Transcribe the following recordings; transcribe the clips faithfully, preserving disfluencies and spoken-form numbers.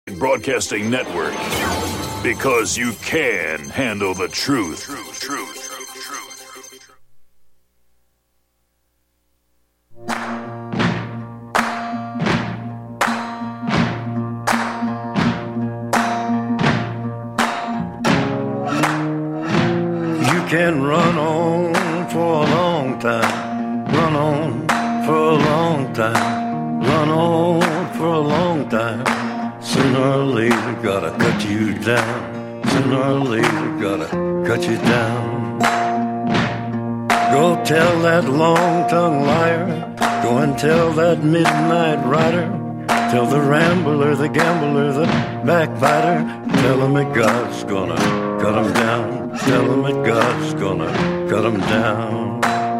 Broadcasting Network, because you can handle the truth. Truth, truth, truth, truth, truth. You can run on for a long time, run on for a long time, run on for a long time. Sooner or later, gotta cut you down. Sooner or later, gotta cut you down. Go tell that long-tongued liar. Go and tell that midnight rider. Tell the rambler, the gambler, the backbiter. Tell him that God's gonna cut him down. Tell him that God's gonna cut him down.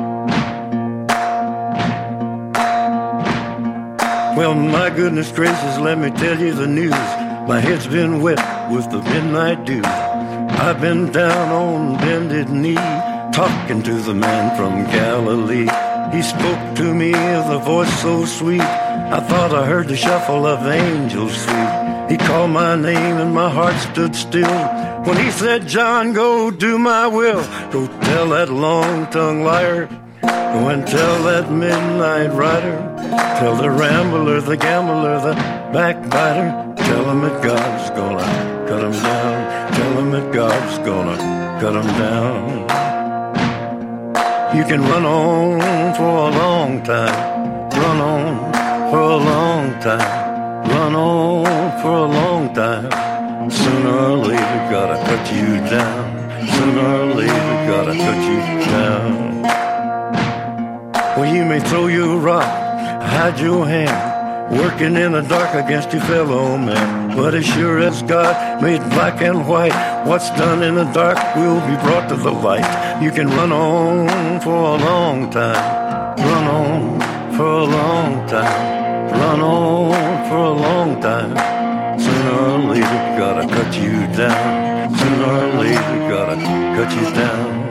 Well, my goodness gracious, let me tell you the news. My head's been wet with the midnight dew. I've been down on bended knee, talking to the man from Galilee. He spoke to me with a voice so sweet, I thought I heard the shuffle of angels sweet. He called my name and my heart stood still when he said, John, go do my will. Go tell that long-tongued liar. Go and tell that midnight rider. Tell the rambler, the gambler, the backbiter. Tell him that God's gonna cut him down. Tell him that God's gonna cut him down. You can run on for a long time. Run on for a long time. Run on for a long time. Sooner or later, gotta cut you down. Sooner or later, gotta cut you down. Well, you may throw your rock, hide your hand, working in the dark against your fellow man. But as sure as God made black and white, what's done in the dark will be brought to the light. You can run on for a long time, run on for a long time, run on for a long time. Sooner or later, gotta cut you down. Sooner or later, gotta cut you down.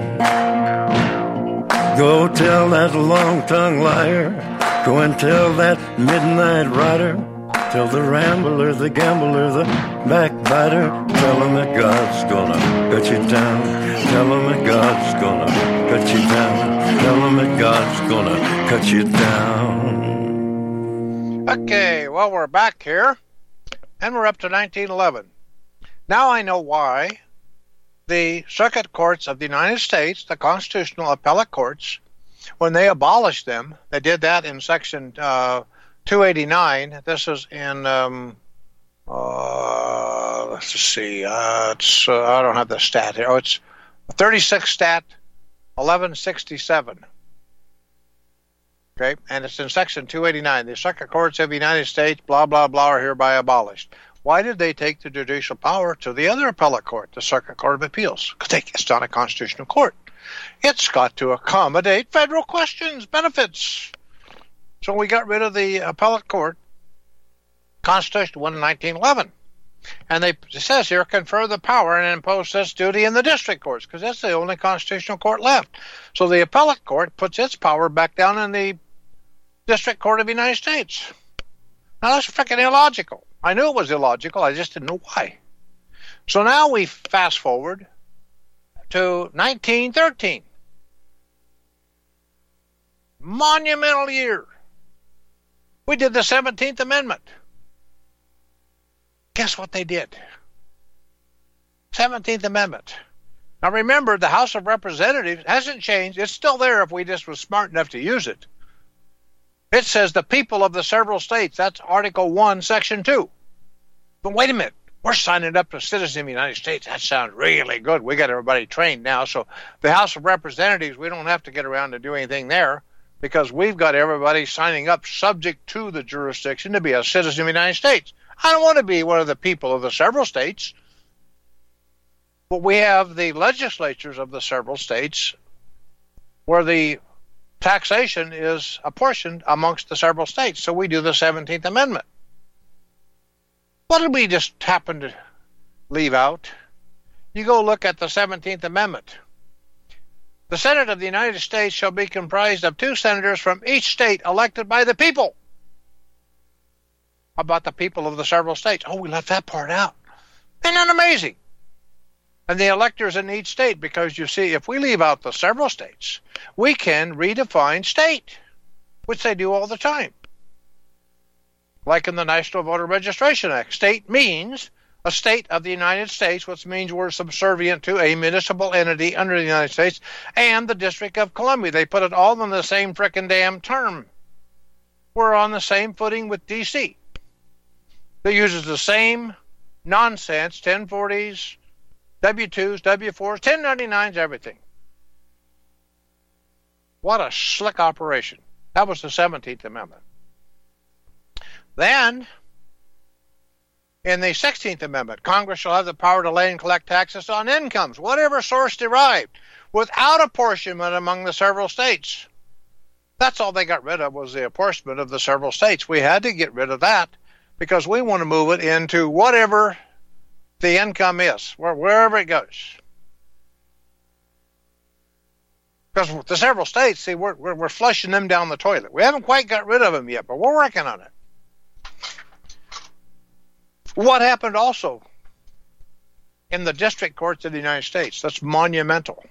Go tell that long-tongued liar. Go and tell that midnight rider. Tell the rambler, the gambler, the backbiter. Tell him that God's gonna cut you down. Tell him that God's gonna cut you down. Tell him that God's gonna cut you down. Okay, well, we're back here, and we're up to nineteen eleven. Now I know why the circuit courts of the United States, the constitutional appellate courts, when they abolished them, they did that in section uh, two eighty-nine. This is in, um, uh, let's see, uh, it's, uh, I don't have the stat here. Oh, it's thirty-six stat eleven sixty-seven. Okay, and it's in section two eighty-nine. The circuit courts of the United States, blah, blah, blah, are hereby abolished. Why did they take the judicial power to the other appellate court, the Circuit Court of Appeals? Because it's not a constitutional court. It's got to accommodate federal questions, benefits. So we got rid of the appellate court, constitutional one in nineteen eleven. And they, it says here, confer the power and impose this duty in the district courts, because that's the only constitutional court left. So the appellate court puts its power back down in the District Court of the United States. Now that's freaking illogical. I knew it was illogical, I just didn't know why. So now we fast forward to nineteen thirteen. Monumental year. We did the seventeenth Amendment. Guess what they did? seventeenth Amendment. Now remember, the House of Representatives hasn't changed. It's still there if we just was smart enough to use it. It says the people of the several states. That's Article one, Section two. But wait a minute. We're signing up to citizens of the United States. That sounds really good. We got everybody trained now. So the House of Representatives, we don't have to get around to do anything there because we've got everybody signing up subject to the jurisdiction to be a citizen of the United States. I don't want to be one of the people of the several states. But we have the legislatures of the several states where the taxation is apportioned amongst the several states. So we do the seventeenth Amendment. What did we just happen to leave out? You go look at the seventeenth Amendment. The Senate of the United States shall be comprised of two senators from each state elected by the people. about the people of the several states. Oh, we left that part out. Isn't that amazing? And the electors in each state, because you see, if we leave out the several states, we can redefine state, which they do all the time. Like in the National Voter Registration Act, state means a state of the United States, which means we're subservient to a municipal entity under the United States, and the District of Columbia. They put it all in the same frickin' damn term. We're on the same footing with D C. That uses the same nonsense, ten forties, W twos, W fours, ten ninety-nines, everything. What a slick operation. That was the seventeenth Amendment. Then, in the sixteenth Amendment, Congress shall have the power to lay and collect taxes on incomes, whatever source derived, without apportionment among the several states. That's all they got rid of, was the apportionment of the several states. We had to get rid of that because we want to move it into whatever the income is, wherever it goes. Because the several states, see, we're, we're, we're flushing them down the toilet. We haven't quite got rid of them yet, but we're working on it. What happened also in the district courts of the United States? That's monumental.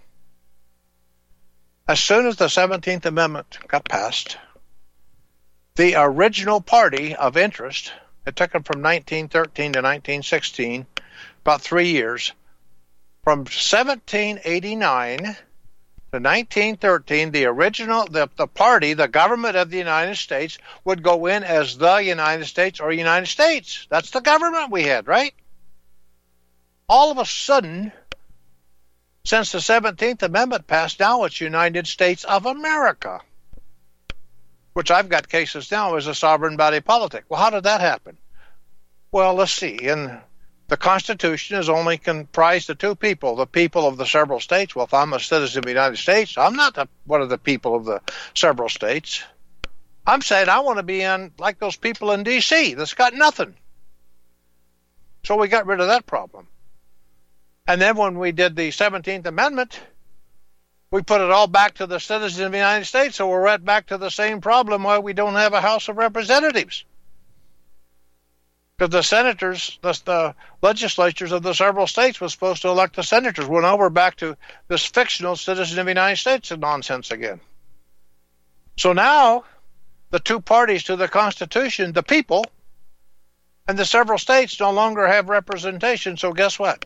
As soon as the seventeenth Amendment got passed, the original party of interest, it took them from nineteen thirteen to nineteen sixteen, about three years, from seventeen eighty-nine to nineteen thirteen, the original, the, the party, the government of the United States, would go in as the United States or United States. That's the government we had, right? All of a sudden, since the seventeenth Amendment passed, now it's United States of America, which I've got cases now as a sovereign body politic. Well, how did that happen? Well, let's see. In the Constitution is only comprised of two people, the people of the several states. Well, if I'm a citizen of the United States, I'm not the, one of the people of the several states. I'm saying I want to be in like those people in D C that's got nothing. So we got rid of that problem. And then when we did the seventeenth Amendment, we put it all back to the citizens of the United States, so we're right back to the same problem why we don't have a House of Representatives. Because the senators, the, the legislatures of the several states was supposed to elect the senators. Well, now we're back to this fictional citizen of the United States nonsense again. So now, the two parties to the Constitution, the people, and the several states no longer have representation, so guess what?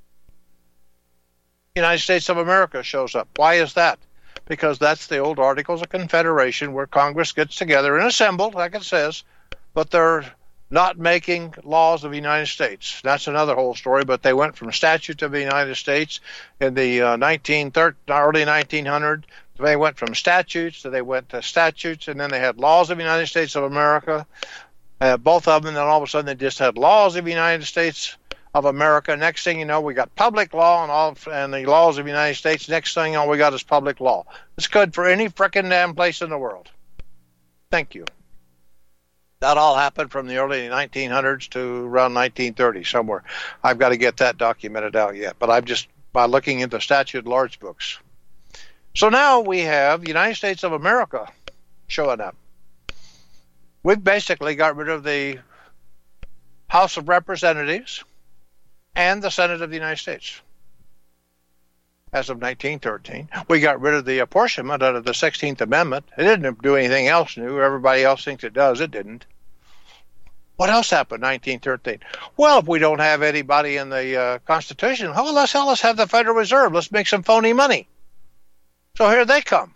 United States of America shows up. Why is that? Because that's the old Articles of Confederation where Congress gets together and assembled, like it says, but they're not making laws of the United States. That's another whole story, but they went from statutes of the United States in the uh, nineteen thirty, early nineteen hundreds. They went from statutes, so they went to statutes, and then they had laws of the United States of America, uh, both of them, and then all of a sudden they just had laws of the United States of America. Next thing you know, we got public law and all, and the laws of the United States. Next thing all we got is public law. It's good for any frickin' damn place in the world. Thank you. That all happened from the early nineteen hundreds to around nineteen thirty, somewhere. I've got to get that documented out yet, but I'm just by looking into statute large books. So now we have the United States of America showing up. We've basically got rid of the House of Representatives and the Senate of the United States. As of nineteen thirteen, we got rid of the apportionment under the sixteenth Amendment. It didn't do anything else new. Everybody else thinks it does. It didn't. What else happened in nineteen thirteen? Well, if we don't have anybody in the uh, Constitution, oh, let's, hell, let's have the Federal Reserve. Let's make some phony money. So here they come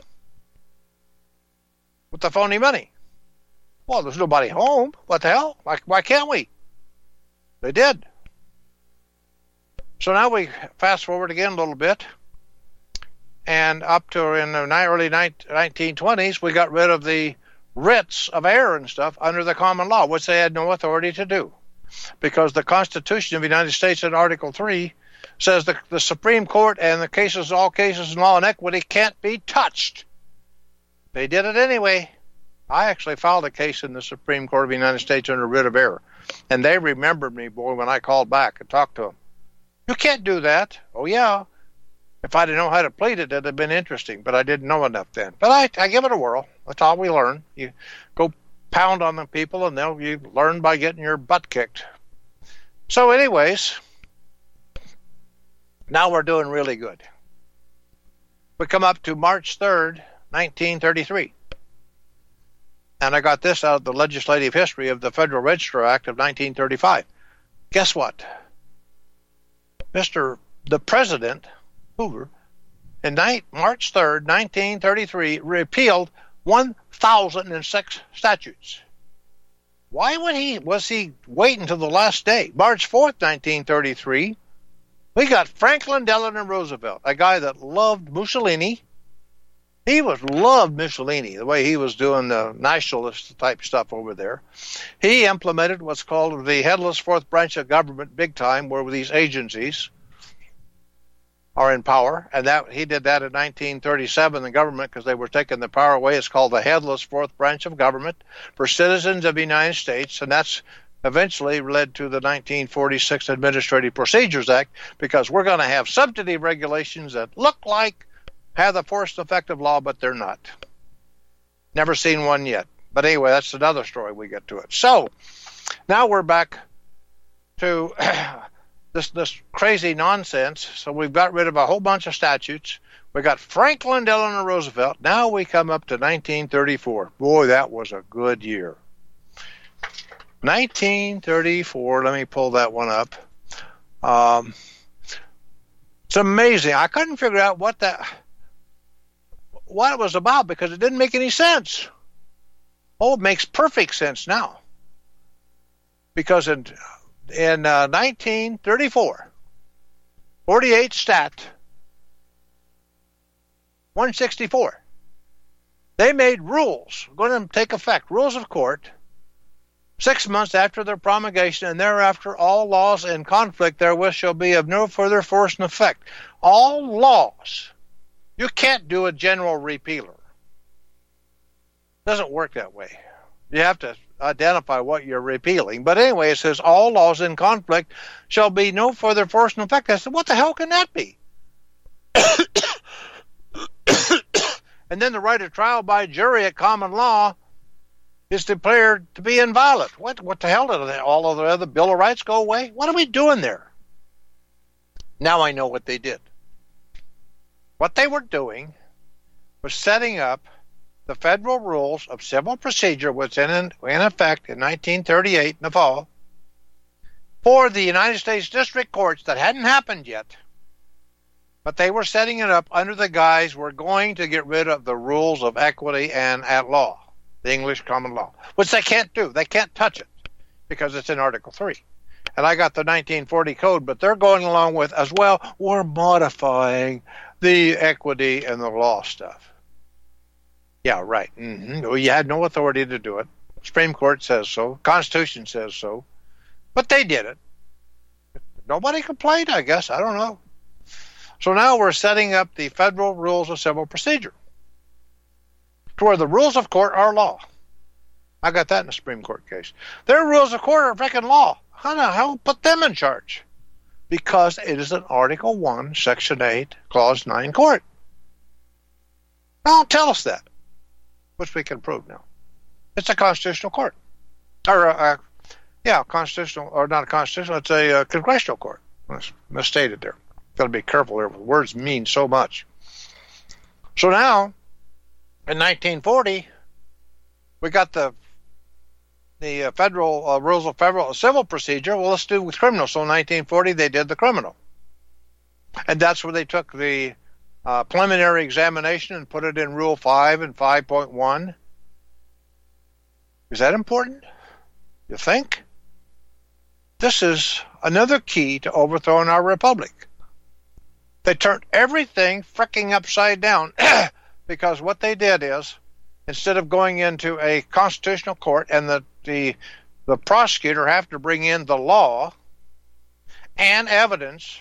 with the phony money. Well, there's nobody home. What the hell? Why, why can't we? They did. So now we fast forward again a little bit, and up to in the early nineteen twenties, we got rid of the writs of error and stuff under the common law, which they had no authority to do, because the Constitution of the United States in Article three says the, the Supreme Court and the cases, all cases in law and equity can't be touched. They did it anyway. I actually filed a case in the Supreme Court of the United States under writ of error, and they remembered me, boy, when I called back and talked to them. You can't do that. Oh, yeah. If I didn't know how to plead it, it would have been interesting, but I didn't know enough then. But I, I give it a whirl. That's all we learn. You go pound on the people, and they'll you learn by getting your butt kicked. So anyways, now we're doing really good. We come up to March third, nineteen thirty-three. And I got this out of the legislative history of the Federal Register Act of nineteen thirty-five. Guess what? Mister the President, Hoover, in March third, nineteen thirty-three, repealed one thousand six statutes. Why would he, was he waiting until the last day? March fourth, nineteen thirty-three, we got Franklin Delano Roosevelt, a guy that loved Mussolini. He was loved Mussolini, the way he was doing the nationalist type stuff over there. He implemented what's called the headless fourth branch of government big time, where these agencies are in power. And that he did that in nineteen thirty-seven, the government, because they were taking the power away. It's called the headless fourth branch of government for citizens of the United States. And that's eventually led to the nineteen forty-six Administrative Procedures Act, because we're going to have substantive regulations that look like have the force and effect of law, but they're not. Never seen one yet. But anyway, that's another story. We get to it. So now we're back to this this crazy nonsense. So we've got rid of a whole bunch of statutes. We got Franklin Delano Roosevelt. Now we come up to nineteen thirty-four. Boy, that was a good year. nineteen thirty-four. Let me pull that one up. Um, it's amazing. I couldn't figure out what that what it was about, because it didn't make any sense. Oh, it makes perfect sense now. Because in in uh, nineteen thirty-four, forty-eight Stat one sixty-four, they made rules going to take effect, rules of court, six months after their promulgation, and thereafter all laws in conflict therewith shall be of no further force and effect. All laws. You can't do a general repealer. Doesn't work that way. You have to identify what you're repealing. But anyway, it says all laws in conflict shall be no further force and effect. I said, what the hell can that be? And then the right of trial by jury at common law is declared to be inviolate. What what the hell did all of the other Bill of Rights go away? What are we doing there? Now I know what they did. What they were doing was setting up the Federal Rules of Civil Procedure, which was in, in effect in nineteen thirty-eight in the fall, for the United States District Courts. That hadn't happened yet, but they were setting it up under the guise we're going to get rid of the rules of equity and at law, the English common law, which they can't do. They can't touch it because it's in Article three. And I got the nineteen forty code, but they're going along with, as well, we're modifying the equity and the law stuff. Yeah, right. Mm-hmm. Well, you had no authority to do it. Supreme Court says so. Constitution says so. But they did it. Nobody complained, I guess. I don't know. So now we're setting up the Federal Rules of Civil Procedure, to where the rules of court are law. I got that in a Supreme Court case. Their rules of court are freaking law. How the hell put them in charge? Because it is an Article one, Section eight, Clause nine court. Now tell us that, which we can prove now. It's a constitutional court. Or, uh, yeah, constitutional, or not a constitutional, it's a uh, congressional court. That's misstated there. Got to be careful there. Words mean so much. So now, in nineteen forty, we got the the uh, federal uh, rules of federal civil procedure. Well, let's do with criminal. So in nineteen forty, they did the criminal. And that's where they took the uh, preliminary examination and put it in Rule five and five point one. Is that important? You think? This is another key to overthrowing our republic. They turned everything fricking upside down because what they did is, instead of going into a constitutional court and the, the the prosecutor have to bring in the law and evidence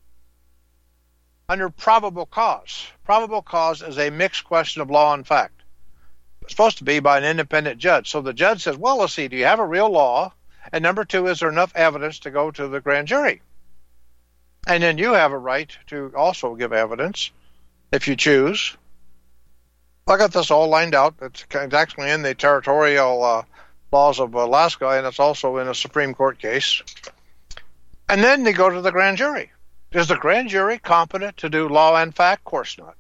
under probable cause. Probable cause is a mixed question of law and fact. It's supposed to be by an independent judge. So the judge says, well, let's see, do you have a real law? And number two, is there enough evidence to go to the grand jury? And then you have a right to also give evidence if you choose. I got this all lined out. It's actually in the territorial uh, laws of Alaska, and it's also in a Supreme Court case. And then they go to the grand jury. Is the grand jury competent to do law and fact? Of course not.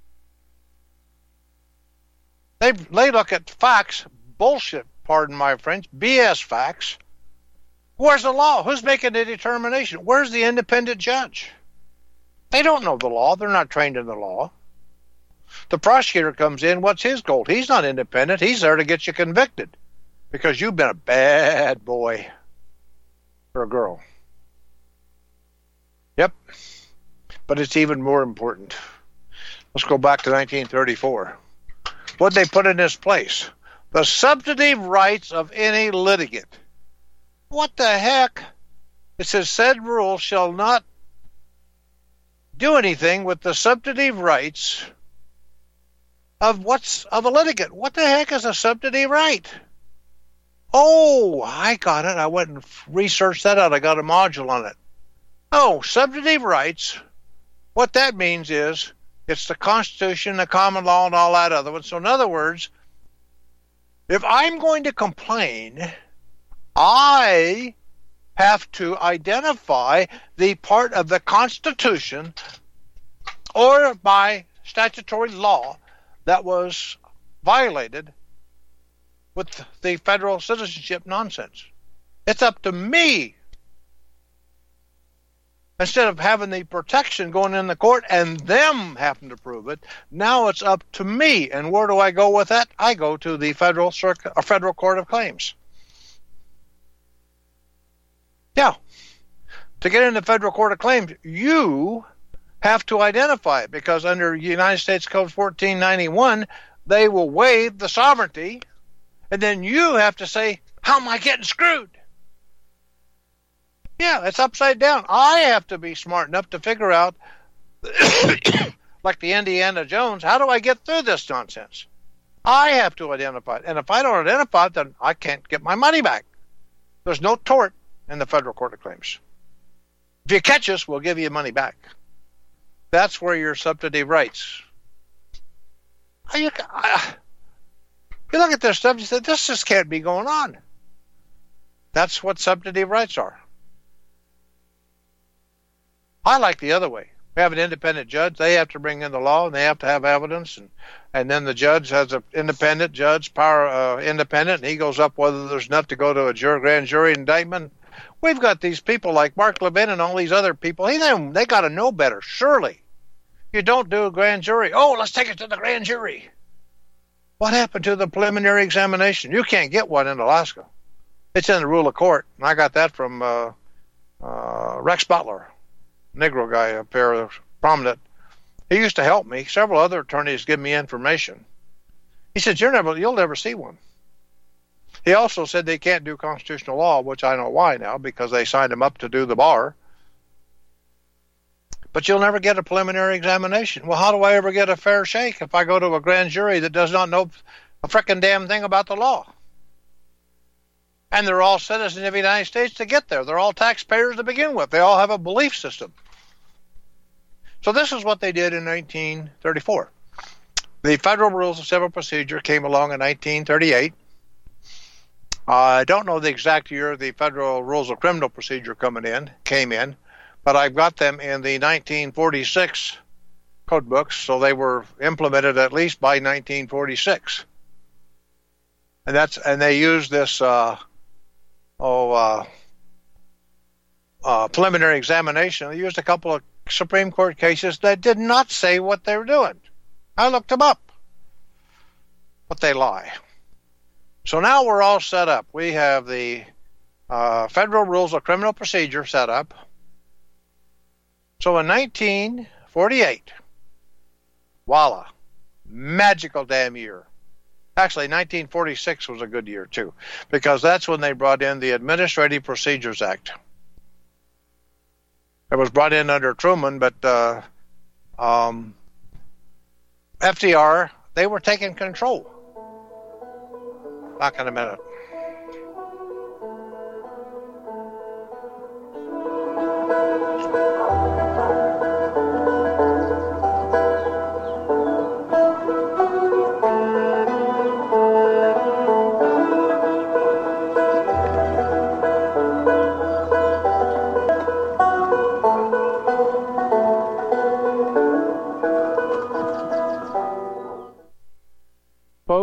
They, they look at facts, bullshit, pardon my French, B S facts. Where's the law? Who's making the determination? Where's the independent judge? They don't know the law. They're not trained in the law. The prosecutor comes in. What's his goal? He's not independent. He's there to get you convicted because you've been a bad boy or a girl. Yep. But it's even more important. Let's go back to nineteen thirty-four. What did they put in this place? The substantive rights of any litigant. What the heck? It says said rule shall not do anything with the substantive rights of what's of a litigant. What the heck is a substantive right? Oh, I got it. I went and researched that out. I got a module on it. Oh, substantive rights. What that means is it's the Constitution, the common law, and all that other one. So in other words, if I'm going to complain, I have to identify the part of the Constitution or by statutory law that was violated with the federal citizenship nonsense. It's up to me. Instead of having the protection going in the court and them having to prove it, now it's up to me. And where do I go with that? I go to the federal circuit or federal court of claims. Yeah. To get into federal court of claims, you have to identify it because under United States Code fourteen ninety-one, they will waive the sovereignty, and then you have to say, how am I getting screwed? Yeah, it's upside down. I have to be smart enough to figure out, like the Indiana Jones, how do I get through this nonsense? I have to identify it. And if I don't identify it, then I can't get my money back. There's no tort in the federal court of claims. If you catch us, we'll give you money back. That's where your substantive rights. You, I, you look at this stuff, you say, this just can't be going on. That's what substantive rights are. I like the other way. We have an independent judge. They have to bring in the law, and they have to have evidence. And, and then the judge has an independent judge, power uh, independent, and he goes up whether there's enough to go to a jur- grand jury indictment. We've got these people like Mark Levin and all these other people. He, they they got to know better, surely. You don't do a grand jury. Oh, let's take it to the grand jury. What happened to the preliminary examination? You can't get one in Alaska. It's in the rule of court. And I got that from uh, uh, Rex Butler. Negro guy up there, prominent. He used to help me. Several other attorneys give me information. He said, You're never, you'll never see one. He also said they can't do constitutional law, which I know why now, because they signed him up to do the bar. But you'll never get a preliminary examination. Well, how do I ever get a fair shake if I go to a grand jury that does not know a frickin' damn thing about the law? And they're all citizens of the United States to get there. They're all taxpayers to begin with. They all have a belief system. So this is what they did in nineteen thirty-four. The Federal Rules of Civil Procedure came along in nineteen thirty-eight. Uh, I don't know the exact year the Federal Rules of Criminal Procedure coming in came in, but I've got them in the nineteen forty-six code books, so they were implemented at least by nineteen forty-six. And that's and they used this uh, oh uh, uh, preliminary examination. They used a couple of Supreme Court cases that did not say what they were doing. I looked them up, but they lie. So now we're all set up. We have the uh, Federal Rules of Criminal Procedure set up. So in nineteen forty-eight, voila, magical damn year. Actually, nineteen forty-six was a good year, too, because that's when they brought in the Administrative Procedures Act. It was brought in under Truman, but uh, um, F D R, they were taking control. Back in a minute.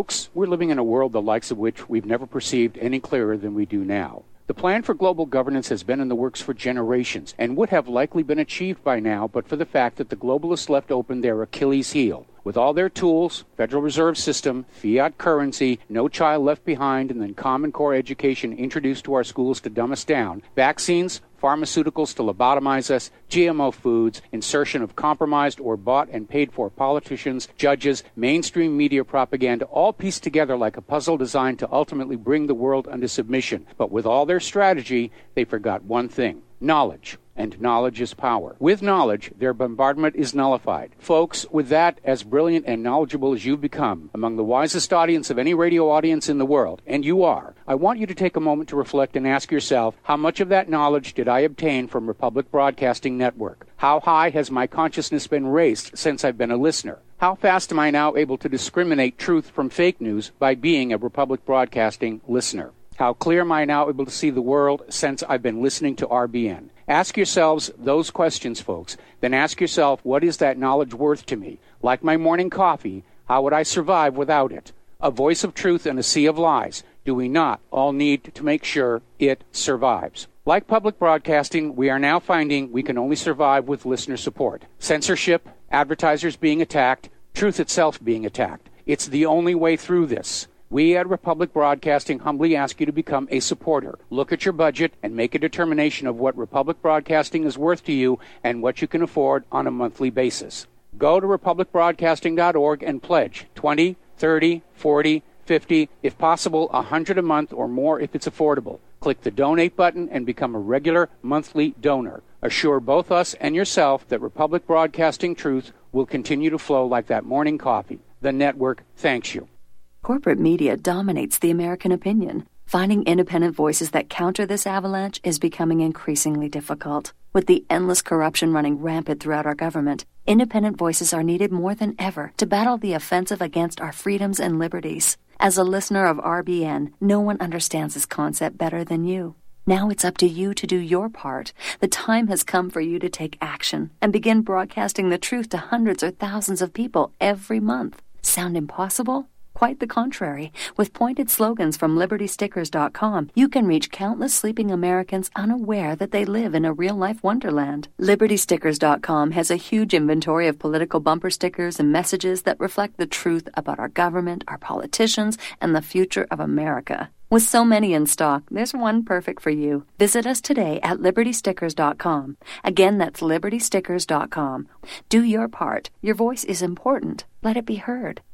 Folks, we're living in a world the likes of which we've never perceived any clearer than we do now. The plan for global governance has been in the works for generations and would have likely been achieved by now but for the fact that the globalists left open their Achilles heel. With all their tools, Federal Reserve System, fiat currency, no child left behind, and then Common Core education introduced to our schools to dumb us down, vaccines, pharmaceuticals to lobotomize us, G M O foods, insertion of compromised or bought and paid for politicians, judges, mainstream media propaganda, all pieced together like a puzzle designed to ultimately bring the world under submission. But with all their strategy, they forgot one thing: knowledge. And knowledge is power. With knowledge, their bombardment is nullified. Folks, with that, as brilliant and knowledgeable as you've become, among the wisest audience of any radio audience in the world, and you are, I want you to take a moment to reflect and ask yourself, how much of that knowledge did I obtain from Republic Broadcasting Network? How high has my consciousness been raised since I've been a listener? How fast am I now able to discriminate truth from fake news by being a Republic Broadcasting listener? How clear am I now able to see the world since I've been listening to R B N? Ask yourselves those questions, folks. Then ask yourself, what is that knowledge worth to me? Like my morning coffee, how would I survive without it? A voice of truth in a sea of lies. Do we not all need to make sure it survives? Like public broadcasting, we are now finding we can only survive with listener support. Censorship, advertisers being attacked, truth itself being attacked. It's the only way through this. We at Republic Broadcasting humbly ask you to become a supporter. Look at your budget and make a determination of what Republic Broadcasting is worth to you and what you can afford on a monthly basis. Go to republic broadcasting dot org and pledge twenty, thirty, forty, fifty, if possible one hundred a month or more if it's affordable. Click the donate button and become a regular monthly donor. Assure both us and yourself that Republic Broadcasting truth will continue to flow like that morning coffee. The network thanks you. Corporate media dominates the American opinion. Finding independent voices that counter this avalanche is becoming increasingly difficult. With the endless corruption running rampant throughout our government, independent voices are needed more than ever to battle the offensive against our freedoms and liberties. As a listener of R B N, no one understands this concept better than you. Now it's up to you to do your part. The time has come for you to take action and begin broadcasting the truth to hundreds or thousands of people every month. Sound impossible? Quite the contrary. With pointed slogans from liberty stickers dot com, you can reach countless sleeping Americans unaware that they live in a real-life wonderland. liberty stickers dot com has a huge inventory of political bumper stickers and messages that reflect the truth about our government, our politicians, and the future of America. With so many in stock, there's one perfect for you. Visit us today at liberty stickers dot com. Again, that's liberty stickers dot com. Do your part. Your voice is important. Let it be heard.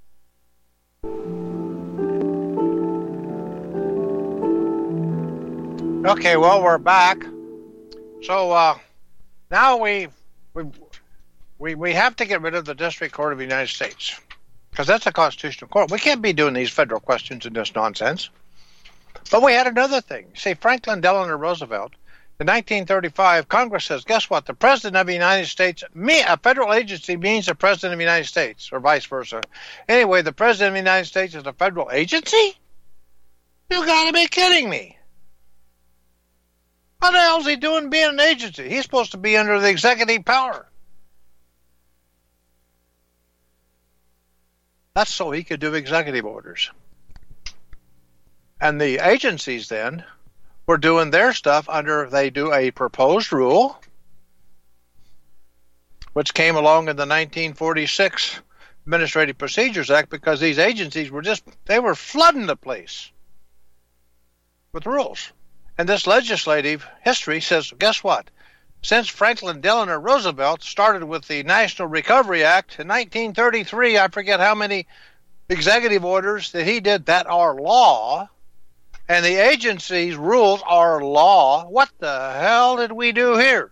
Okay, well, we're back. So uh, now we, we we we have to get rid of the District Court of the United States because that's a constitutional court. We can't be doing these federal questions and this nonsense. But we had another thing. See, Franklin Delano Roosevelt, in nineteen thirty-five, Congress says, guess what? The President of the United States, me, a federal agency means the President of the United States, or vice versa. Anyway, the President of the United States is a federal agency? You gotta be kidding me. What the hell is he doing being an agency? He's supposed to be under the executive power. That's so he could do executive orders. And the agencies then were doing their stuff under, they do a proposed rule, which came along in the nineteen forty-six Administrative Procedures Act because these agencies were just, they were flooding the place with rules. And this legislative history says, guess what? Since Franklin Delano Roosevelt started with the National Recovery Act in nineteen thirty-three, I forget how many executive orders that he did that are law, and the agency's rules are law. What the hell did we do here?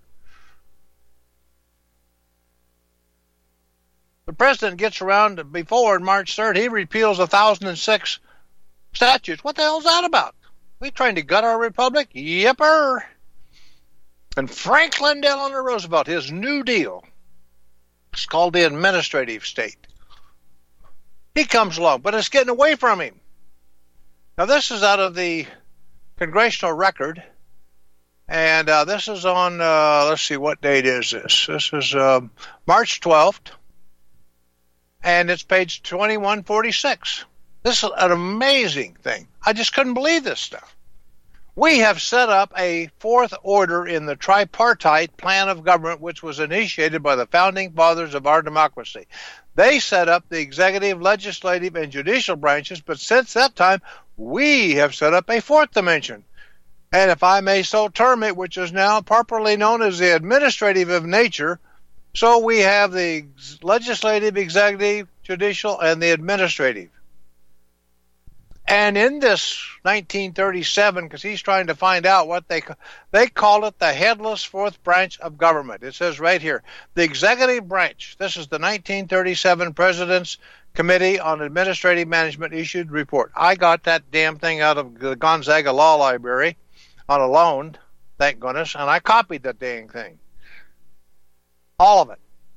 The president gets around before March third, he repeals one thousand six statutes. What the hell's that about? We trying to gut our republic? Yipper. And Franklin Delano Roosevelt, his New Deal, it's called the administrative state. He comes along, but it's getting away from him. Now, this is out of the Congressional Record, and uh, this is on, uh, let's see, what date is this? This is uh, March twelfth, and it's page twenty-one forty-six. This is an amazing thing. I just couldn't believe this stuff. We have set up a fourth order in the tripartite plan of government, which was initiated by the founding fathers of our democracy. They set up the executive, legislative, and judicial branches, but since that time, we have set up a fourth dimension. And if I may so term it, which is now properly known as the administrative of nature, so we have the legislative, executive, judicial, and the administrative. And in this nineteen thirty-seven, because he's trying to find out what they they call it the headless fourth branch of government. It says right here, the executive branch. This is the nineteen thirty-seven President's Committee on Administrative Management issued report. I got that damn thing out of the Gonzaga Law Library on a loan, thank goodness, and I copied that dang thing. All of it.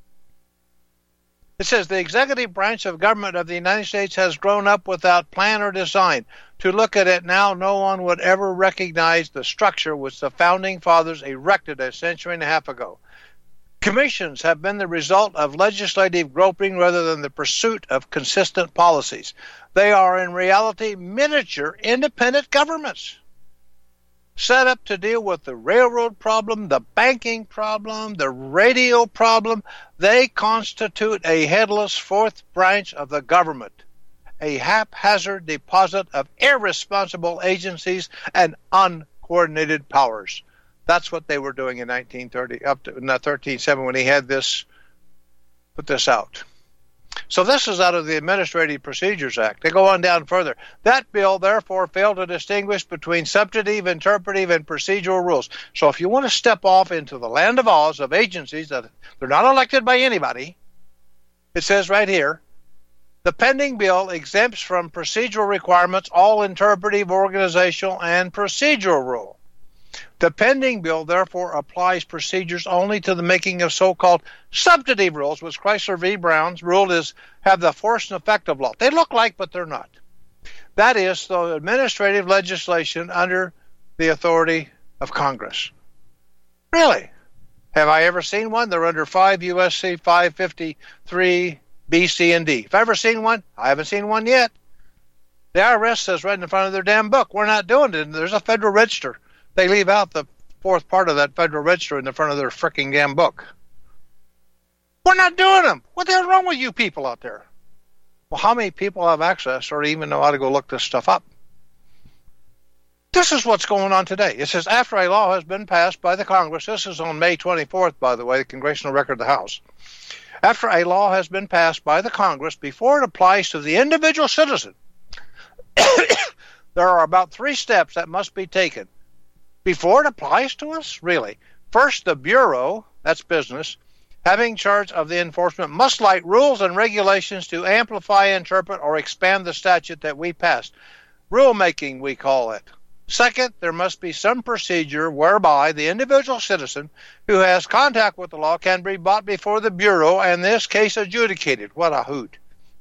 It says the executive branch of government of the United States has grown up without plan or design. To look at it now, no one would ever recognize the structure which the founding fathers erected a century and a half ago. Commissions have been the result of legislative groping rather than the pursuit of consistent policies. They are in reality miniature independent governments, set up to deal with the railroad problem, the banking problem, the radio problem. They constitute a headless fourth branch of the government, a haphazard deposit of irresponsible agencies and uncoordinated powers. That's what they were doing in nineteen thirty, up to thirteen oh seven when he had this, put this out. So this is out of the Administrative Procedures Act. They go on down further. That bill, therefore, failed to distinguish between substantive, interpretive, and procedural rules. So if you want to step off into the land of Oz of agencies that they're not elected by anybody, it says right here, the pending bill exempts from procedural requirements all interpretive, organizational, and procedural rule. The pending bill, therefore, applies procedures only to the making of so-called substantive rules, which Chrysler v. Brown's rule is have the force and effect of law. They look like, but they're not. That is the administrative legislation under the authority of Congress. Really? Have I ever seen one? They're under five U S C five fifty-three B, C, and D. Have I ever seen one? I haven't seen one yet. The I R S says right in front of their damn book, we're not doing it. There's a Federal Register. They leave out the fourth part of that Federal Register in the front of their fricking damn book. We're not doing them. What the hell's wrong with you people out there? Well, how many people have access or even know how to go look this stuff up? This is what's going on today. It says after a law has been passed by the Congress, this is on May twenty-fourth, by the way, the Congressional Record of the House. After a law has been passed by the Congress, before it applies to the individual citizen, there are about three steps that must be taken. Before it applies to us? Really. First, the Bureau, that's business, having charge of the enforcement, must write rules and regulations to amplify, interpret, or expand the statute that we passed. Rulemaking, we call it. Second, there must be some procedure whereby the individual citizen who has contact with the law can be brought before the Bureau and in this case adjudicated. What a hoot.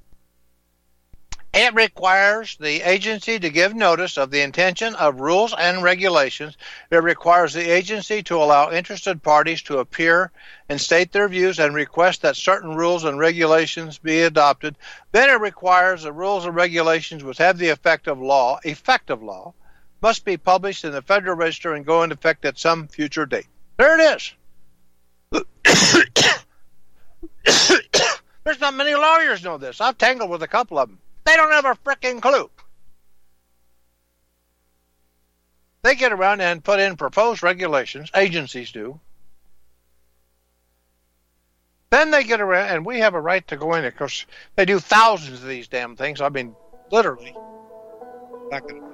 It requires the agency to give notice of the intention of rules and regulations. It requires the agency to allow interested parties to appear and state their views and request that certain rules and regulations be adopted. Then it requires the rules and regulations which have the effect of law, effective law, must be published in the Federal Register and go into effect at some future date. There it is. There's not many lawyers know this. I've tangled with a couple of them. They don't have a frickin' clue. They get around and put in proposed regulations. Agencies do. Then they get around, and we have a right to go in. Of course, they do thousands of these damn things. I mean, literally. Back in the day.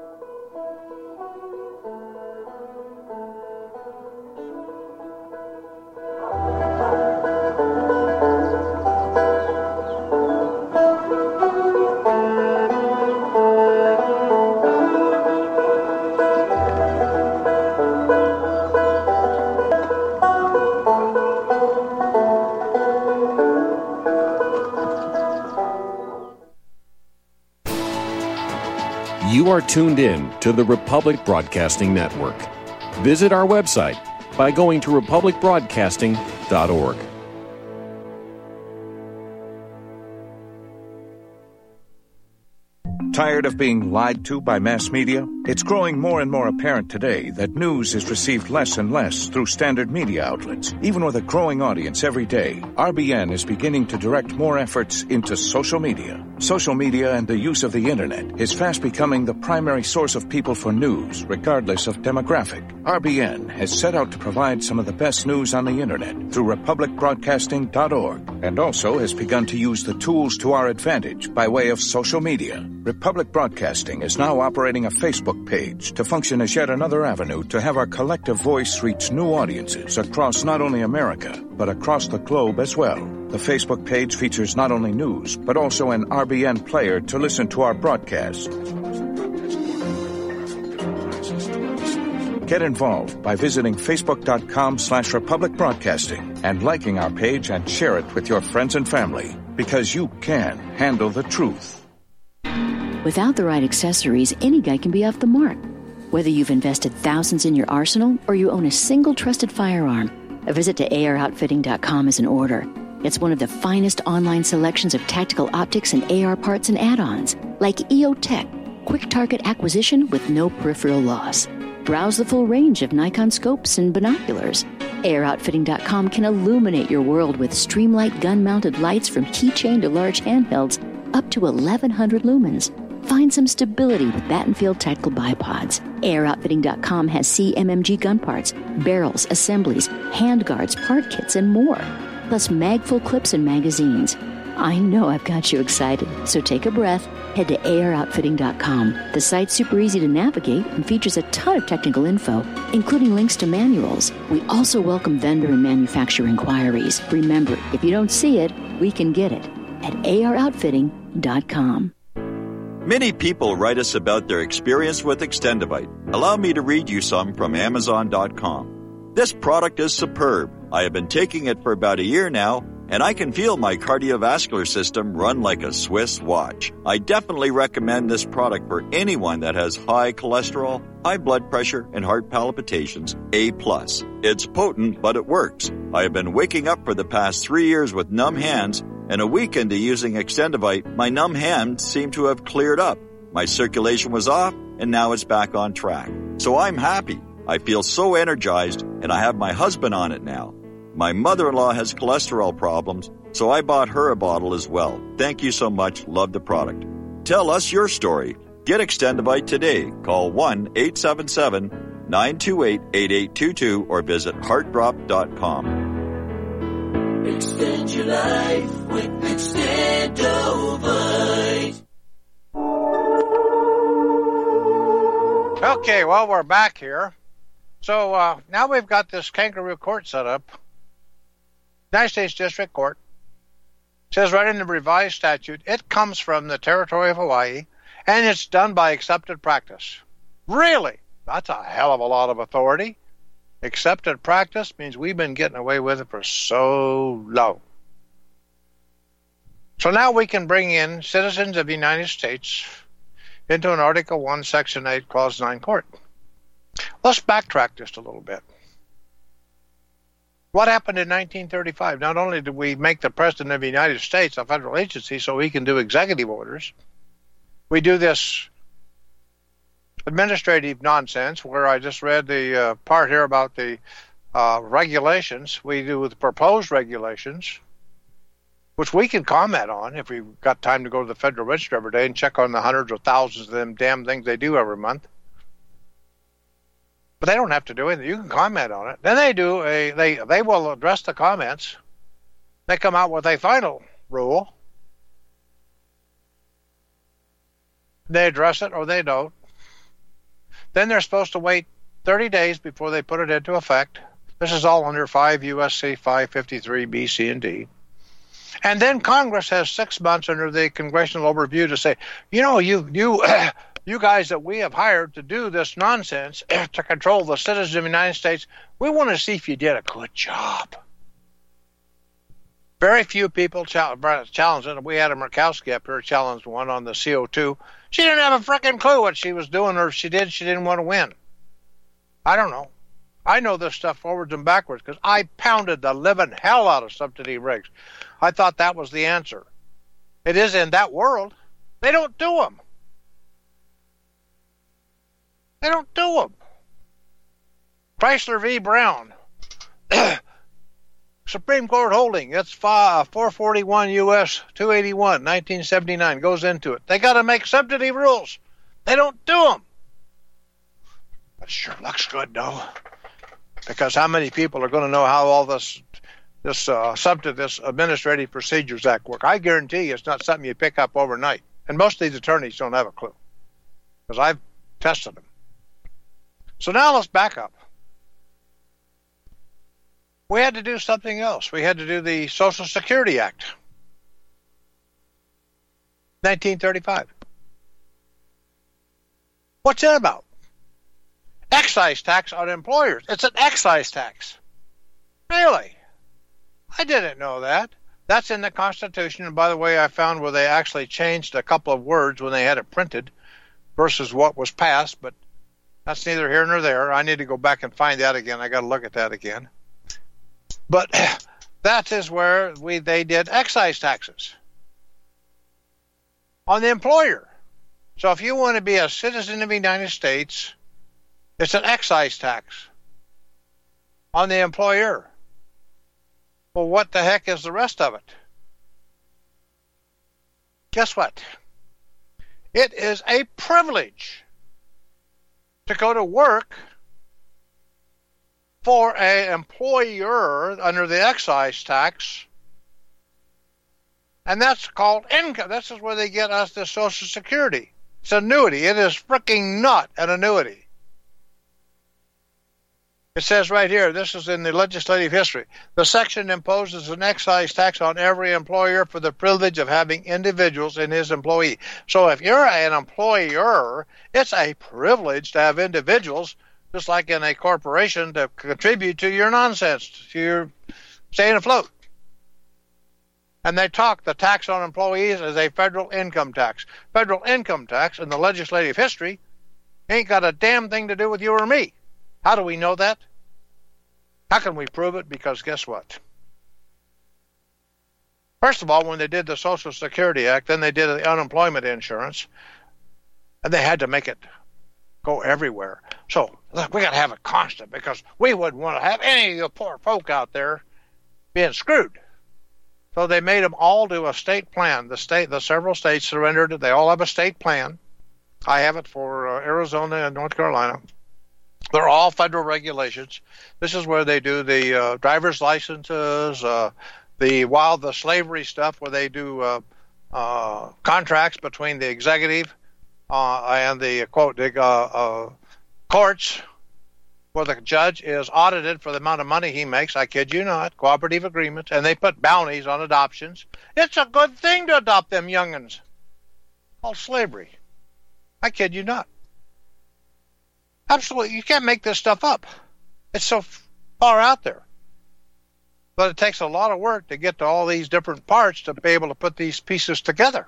You are tuned in to the Republic Broadcasting Network. Visit our website by going to republic broadcasting dot org. Tired of being lied to by mass media? It's growing more and more apparent today that news is received less and less through standard media outlets. Even with a growing audience every day, R B N is beginning to direct more efforts into social media. Social media and the use of the internet is fast becoming the primary source of people for news, regardless of demographic. R B N has set out to provide some of the best news on the internet through republic broadcasting dot org, and also has begun to use the tools to our advantage by way of social media. Republic Broadcasting is now operating a Facebook page to function as yet another avenue to have our collective voice reach new audiences across not only America, but across the globe as well. The Facebook page features not only news, but also an R B N player to listen to our broadcast. Get involved by visiting facebook.com slash Republic Broadcasting and liking our page and share it with your friends and family, because you can handle the truth. Without the right accessories, any guy can be off the mark. Whether you've invested thousands in your arsenal or you own a single trusted firearm, a visit to A R outfitting dot com is in order. It's one of the finest online selections of tactical optics and A R parts and add-ons, like E O Tech, quick target acquisition with no peripheral loss. Browse the full range of Nikon scopes and binoculars. A R outfitting dot com can illuminate your world with Streamlight gun-mounted lights from keychain to large handhelds up to eleven hundred lumens. Find some stability with Battenfield tactical bipods. A R outfitting dot com has C M M G gun parts, barrels, assemblies, handguards, part kits, and more. Plus mag-full clips and magazines. I know I've got you excited, so take a breath. Head to A R outfitting dot com. The site's super easy to navigate and features a ton of technical info, including links to manuals. We also welcome vendor and manufacturer inquiries. Remember, if you don't see it, we can get it at A R outfitting dot com. Many people write us about their experience with Extendivite. Allow me to read you some from Amazon dot com. This product is superb. I have been taking it for about a year now, and I can feel my cardiovascular system run like a Swiss watch. I definitely recommend this product for anyone that has high cholesterol, high blood pressure, and heart palpitations, A plus. It's potent, but it works. I have been waking up for the past three years with numb hands, and a week into using Extendivite, my numb hands seem to have cleared up. My circulation was off, and now it's back on track. So I'm happy. I feel so energized, and I have my husband on it now. My mother-in-law has cholesterol problems, so I bought her a bottle as well. Thank you so much. Love the product. Tell us your story. Get Extendivite today. Call one eight seven seven, nine two eight, eight eight two two or visit heart drop dot com. Extend your life with Extendivite. Okay, well, we're back here. So uh, now we've got this kangaroo court set up. United States District Court. It says right in the revised statute, it comes from the territory of Hawaii, and it's done by accepted practice. Really? That's a hell of a lot of authority. Accepted practice means we've been getting away with it for so long. So now we can bring in citizens of the United States into an Article one, Section eight, Clause nine court. Let's backtrack just a little bit. What happened in nineteen thirty-five? Not only did we make the President of the United States a federal agency so he can do executive orders, we do this administrative nonsense where I just read the uh, part here about the uh, regulations. We do the proposed regulations, which we can comment on if we've got time to go to the Federal Register every day and check on the hundreds or thousands of them damn things they do every month. But they don't have to do anything. You can comment on it. Then they do a they they will address the comments. They come out with a final rule. They address it or they don't. Then they're supposed to wait thirty days before they put it into effect. This is all under five U S C five fifty-three B, C, and D. And then Congress has six months under the congressional overview to say, you know, you you you guys that we have hired to do this nonsense to control the citizens of the United States, we want to see if you did a good job. Very few people challenged it. We had a Murkowski up here challenged one on the C O two. She didn't have a freaking clue what she was doing, or if she did, she didn't want to win. I don't know. I know this stuff forwards and backwards because I pounded the living hell out of subsidy rigs. I thought that was the answer. It is in that world. They don't do them. They don't do them. Chrysler v. Brown. Supreme Court holding. It's four forty-one U S two eighty-one, nineteen seventy-nine. Goes into it. They got to make substantive rules. They don't do them. But sure looks good, though. Because how many people are going to know how all this this uh, substantive, this Administrative Procedures Act work? I guarantee you it's not something you pick up overnight. And most of these attorneys don't have a clue. Because I've tested them. So now let's back up. We had to do something else. We had to do the Social Security Act. nineteen thirty-five. What's it about? Excise tax on employers. It's an excise tax. Really? I didn't know that. That's in the Constitution. And by the way, I found where they actually changed a couple of words when they had it printed versus what was passed, but that's neither here nor there. I need to go back and find that again. I got to look at that again. But that is where we they did excise taxes on the employer. So if you want to be a citizen of the United States, it's an excise tax on the employer. Well, what the heck is the rest of it? Guess what? It is a privilege to go to work for an employer under the excise tax, and that's called income. This is where they get us the Social Security. It's annuity. It is freaking not an annuity. It says right here, this is in the legislative history, the section imposes an excise tax on every employer for the privilege of having individuals in his employee. So if you're an employer, it's a privilege to have individuals, just like in a corporation, to contribute to your nonsense, to your staying afloat. And they talk, the tax on employees is a federal income tax. Federal income tax in the legislative history ain't got a damn thing to do with you or me. How do we know that? How can we prove it? Because guess what? First of all, when they did the Social Security Act, then they did the unemployment insurance, and they had to make it go everywhere. So look, we got to have it constant because we wouldn't want to have any of the poor folk out there being screwed. So they made them all do a state plan. The state, the several states surrendered it. They all have a state plan. I have it for uh, Arizona and North Carolina. They're all federal regulations. This is where they do the uh, driver's licenses, uh, the while the slavery stuff, where they do uh, uh, contracts between the executive uh, and the quote the, uh, uh, courts, where the judge is audited for the amount of money he makes. I kid you not. Cooperative agreements, and they put bounties on adoptions. It's a good thing to adopt them young'uns. All slavery. I kid you not. Absolutely, you can't make this stuff up. It's so far out there. But it takes a lot of work to get to all these different parts to be able to put these pieces together.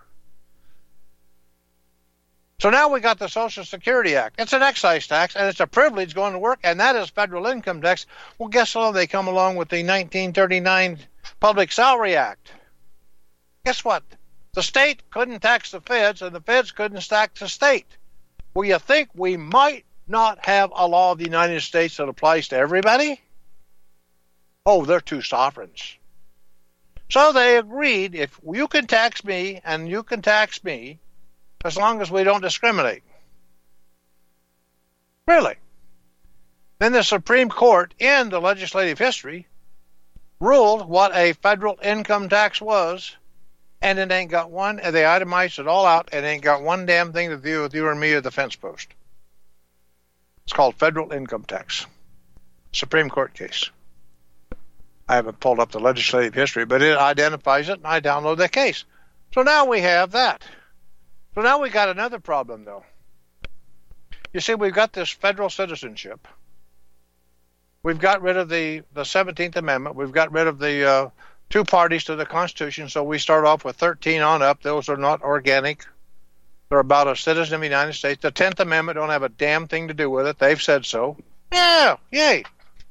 So now we got the Social Security Act. It's an excise tax, and it's a privilege going to work, and that is federal income tax. Well, guess what? They come along with the nineteen thirty-nine Public Salary Act. Guess what? The state couldn't tax the feds, and the feds couldn't tax the state. Well, you think we might not have a law of the United States that applies to everybody? Oh, they're two sovereigns. So they agreed, if you can tax me and you can tax me, as long as we don't discriminate. Really? Then the Supreme Court, in the legislative history, ruled what a federal income tax was, and it ain't got one, and they itemized it all out, and it ain't got one damn thing to do with you or me or the fence post. It's called federal income tax. Supreme Court case. I haven't pulled up the legislative history, but it identifies it, and I download that case. So now we have that. So now we got another problem, though. You see, we've got this federal citizenship. We've got rid of the, the seventeenth Amendment. We've got rid of the uh, two parties to the Constitution, so we start off with thirteen on up. Those are not organic. They're about a citizen of the United States. The tenth Amendment don't have a damn thing to do with it. They've said so. Yeah, yay.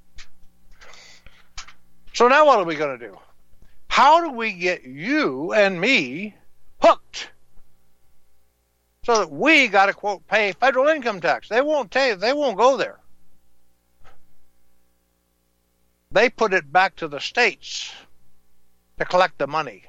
So now what are we going to do? How do we get you and me hooked so that we got to, quote, pay federal income tax. They won't tell you, they won't go there. They put it back to the states to collect the money.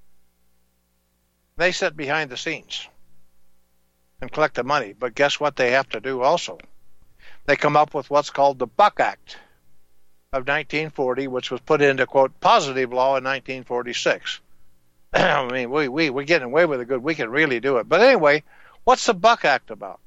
They sit behind the scenes and collect the money. But guess what they have to do also? They come up with what's called the Buck Act of nineteen forty, which was put into, quote, positive law in nineteen forty-six. I mean, we, we, we're getting away with it good. We can really do it. But anyway, what's the Buck Act about?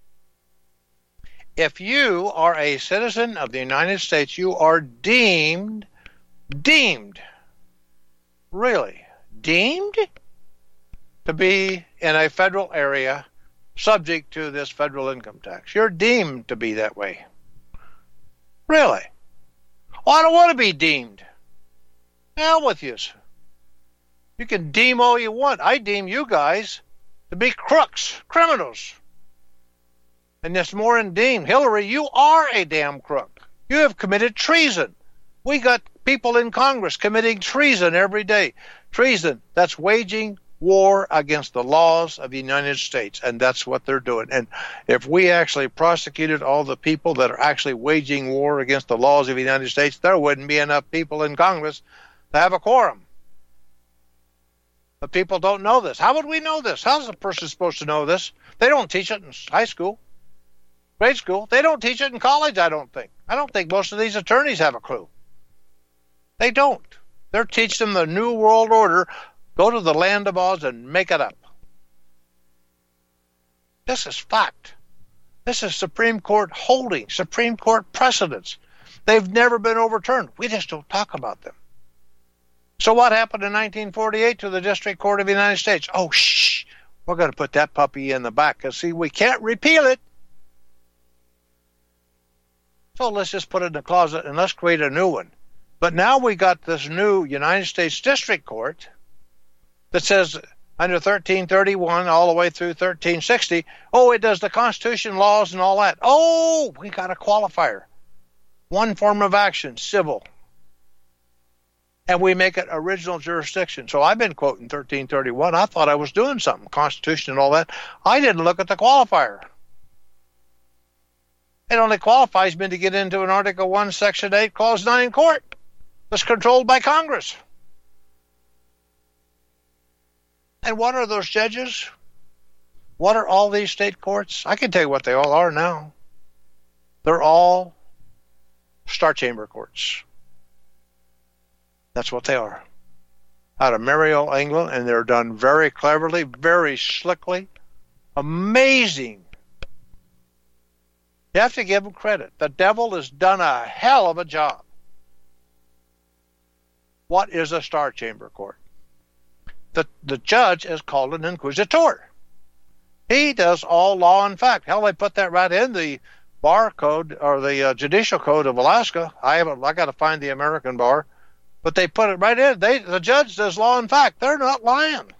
If you are a citizen of the United States, you are deemed, deemed, really, deemed to be in a federal area subject to this federal income tax. You're deemed to be that way. Really? Well, I don't want to be deemed. Hell with you. You can deem all you want. I deem you guys to be crooks, criminals. And there's more in deem. Hillary, you are a damn crook. You have committed treason. We got people in Congress committing treason every day. Treason, that's waging war against the laws of the United States, and that's what they're doing. And if we actually prosecuted all the people that are actually waging war against the laws of the United States, there wouldn't be enough people in Congress to have a quorum. But people don't know this. How would we know this? How's a person supposed to know this? They don't teach it in high school, grade school. They don't teach it in college, I don't think. I don't think most of these attorneys have a clue. They don't. They're teaching them the New World Order. Go to the land of Oz and make it up. This is fact. This is Supreme Court holding, Supreme Court precedents. They've never been overturned. We just don't talk about them. So what happened in nineteen forty-eight to the District Court of the United States? Oh, shh. We're going to put that puppy in the back because, see, we can't repeal it. So let's just put it in the closet and let's create a new one. But now we got this new United States District Court that says under thirteen thirty-one all the way through thirteen sixty, oh, it does the Constitution, laws, and all that. Oh, we got a qualifier. One form of action, civil. And we make it original jurisdiction. So I've been quoting thirteen thirty-one. I thought I was doing something, Constitution and all that. I didn't look at the qualifier. It only qualifies me to get into an Article one, Section eight, Clause nine court that's controlled by Congress. And what are those judges? What are all these state courts? I can tell you what they all are now. They're all Star Chamber courts. That's what they are. Out of Mariel, England, and they're done very cleverly, very slickly. Amazing. You have to give them credit. The devil has done a hell of a job. What is a Star Chamber court? The, the judge is called an inquisitor. He does all law and fact. Hell, they put that right in the bar code or the uh, judicial code of Alaska. I haven't. I got to find the American bar, but they put it right in. They the judge does law and fact. They're not lying.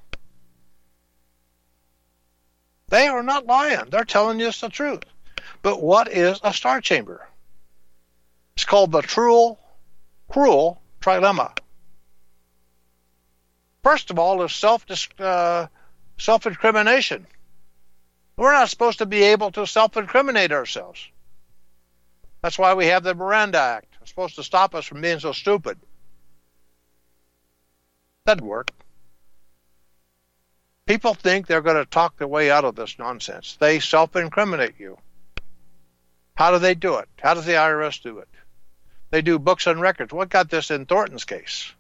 They are not lying. They're telling us the truth. But what is a Star Chamber? It's called the cruel, cruel trilemma. First of all, is self uh, self-incrimination. We're not supposed to be able to self-incriminate ourselves. That's why we have the Miranda Act. It's supposed to stop us from being so stupid. Doesn't work. People think they're going to talk their way out of this nonsense. They self-incriminate you. How do they do it? How does the I R S do it? They do books and records. What got this in Thornton's case?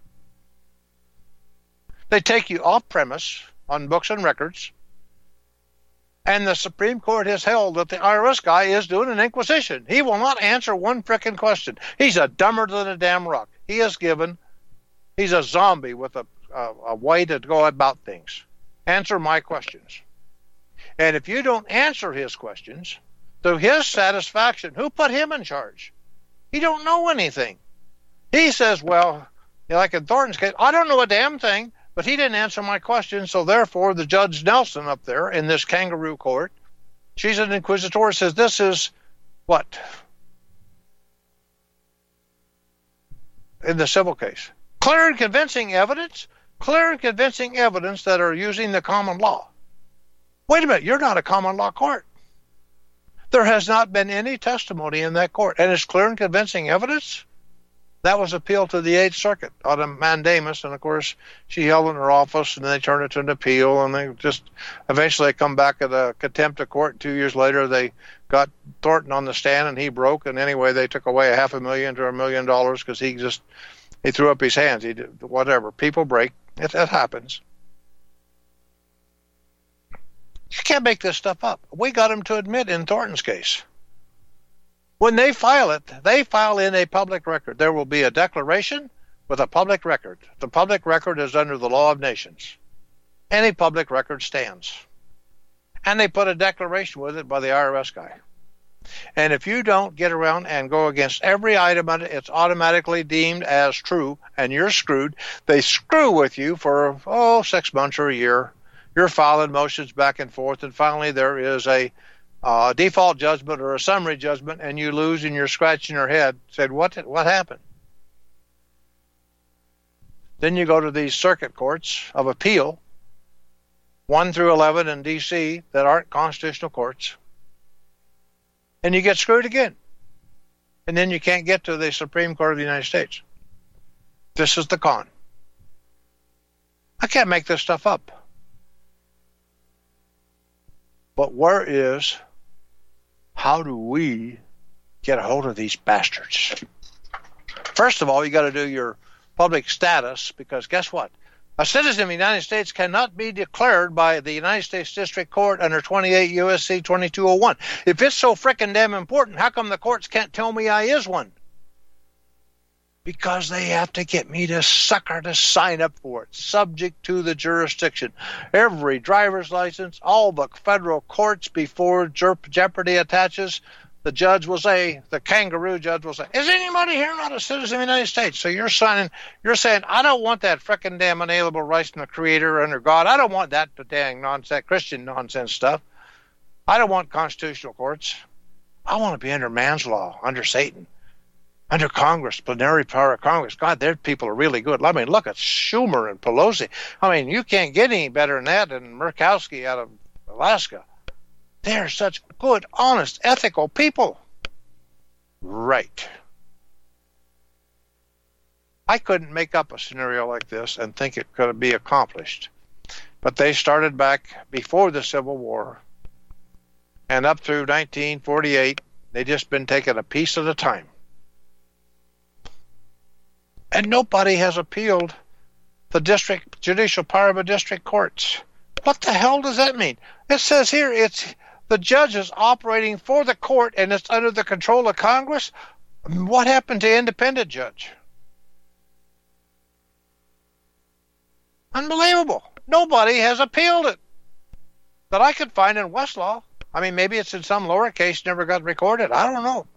They take you off premise on books and records, and the Supreme Court has held that the I R S guy is doing an inquisition. He will not answer one frickin' question. He's a dumber than a damn rock. He is given, he's a zombie with a, a, a way to go about things. Answer my questions. And if you don't answer his questions, to his satisfaction, who put him in charge? He don't know anything. He says, well, like in Thornton's case, I don't know a damn thing. But he didn't answer my question, so therefore the Judge Nelson up there in this kangaroo court, she's an inquisitor, says this is what? In the civil case. Clear and convincing evidence? Clear and convincing evidence that are using the common law. Wait a minute, you're not a common law court. There has not been any testimony in that court, and it's clear and convincing evidence. That was appealed to the Eighth Circuit on a mandamus, and of course she held in her office, and they turned it to an appeal, and they just eventually come back at a contempt of court. Two years later, they got Thornton on the stand, and he broke, and anyway, they took away a half a million to a million dollars because he just he threw up his hands. He did whatever. People break. It, it happens. You can't make this stuff up. We got him to admit in Thornton's case. When they file it, they file in a public record. There will be a declaration with a public record. The public record is under the law of nations. Any public record stands. And they put a declaration with it by the I R S guy. And if you don't get around and go against every item on it, it's automatically deemed as true, and you're screwed. They screw with you for, oh, six months or a year. You're filing motions back and forth, and finally there is a uh, default judgment or a summary judgment, and you lose, and you're scratching your head, said, what, what happened? Then you go to these circuit courts of appeal, one through eleven in D C that aren't constitutional courts, and you get screwed again. And then you can't get to the Supreme Court of the United States. This is the con. I can't make this stuff up. But where is, how do we get a hold of these bastards? First of all, you got to do your public status, because guess what? A citizen of the United States cannot be declared by the United States District Court under twenty-eight U S C twenty-two oh one. If it's so frickin' damn important, how come the courts can't tell me I is one? Because they have to get me to sucker to sign up for it, subject to the jurisdiction. Every driver's license, all the federal courts before jeopardy attaches, the judge will say, the kangaroo judge will say, is anybody here not a citizen of the United States? So you're signing, you're saying, I don't want that frickin' damn unalienable rights from the Creator under God. I don't want that dang nonsense, Christian nonsense stuff. I don't want constitutional courts. I want to be under man's law, under Satan. Under Congress, plenary power of Congress. God, their people are really good. I mean, look at Schumer and Pelosi. I mean, you can't get any better than that than Murkowski out of Alaska. They're such good, honest, ethical people. Right. I couldn't make up a scenario like this and think it could be accomplished. But they started back before the Civil War, and up through nineteen forty-eight, they just been taking a piece at a time. And nobody has appealed the district judicial power of a district courts. What the hell does that mean? It says here it's the judge is operating for the court and it's under the control of Congress. What happened to independent judge? Unbelievable. Nobody has appealed it that I could find in Westlaw. I mean, maybe it's in some lower case, never got recorded. I don't know.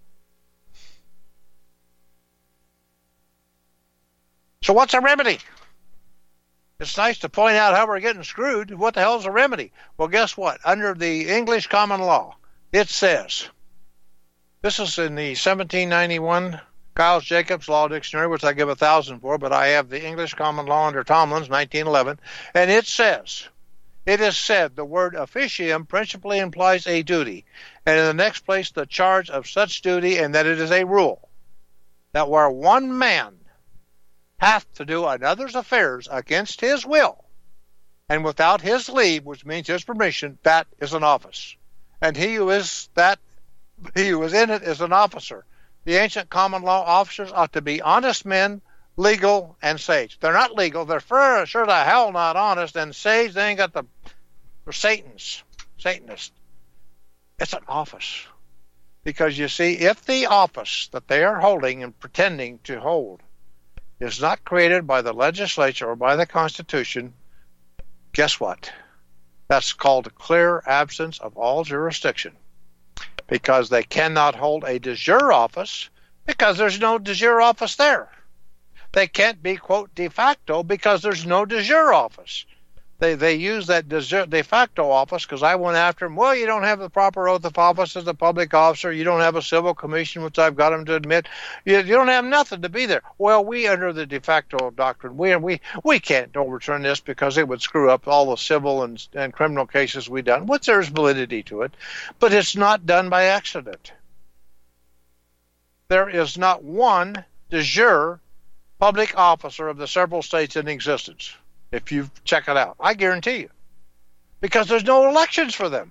So what's a remedy? It's nice to point out how we're getting screwed. What the hell is a remedy? Well, guess what? Under the English common law, it says, this is in the seventeen ninety-one Giles Jacobs Law Dictionary, which I give a thousand for, but I have the English common law under Tomlin's, nineteen eleven, and it says, it is said the word officium principally implies a duty, and in the next place the charge of such duty, and that it is a rule, that where one man hath to do another's affairs against his will, and without his leave, which means his permission, that is an office. And he who is that, he who is in it is an officer. The ancient common law officers ought to be honest men, legal, and sage. They're not legal. They're for sure the hell not honest, and sage, they ain't got the, they're Satans, Satanists. It's an office. Because you see, if the office that they are holding and pretending to hold is not created by the legislature or by the Constitution, guess what? That's called a clear absence of all jurisdiction, because they cannot hold a de jure office because there's no de jure office there. They can't be, quote, de facto because there's no de jure office. They they use that de facto office because I went after them. Well, you don't have the proper oath of office as a public officer. You don't have a civil commission, which I've got them to admit. You, you don't have nothing to be there. Well, we under the de facto doctrine, we we we can't overturn this because it would screw up all the civil and and criminal cases we've done. Which there's validity to it, but it's not done by accident. There is not one de jure public officer of the several states in existence. If you check it out, I guarantee you, because there's no elections for them.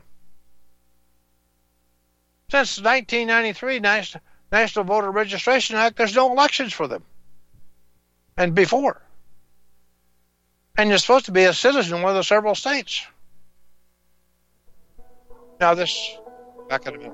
Since nineteen ninety-three, National, National Voter Registration Act, there's no elections for them. And before. And you're supposed to be a citizen of one of the several states. Now this, back in a minute.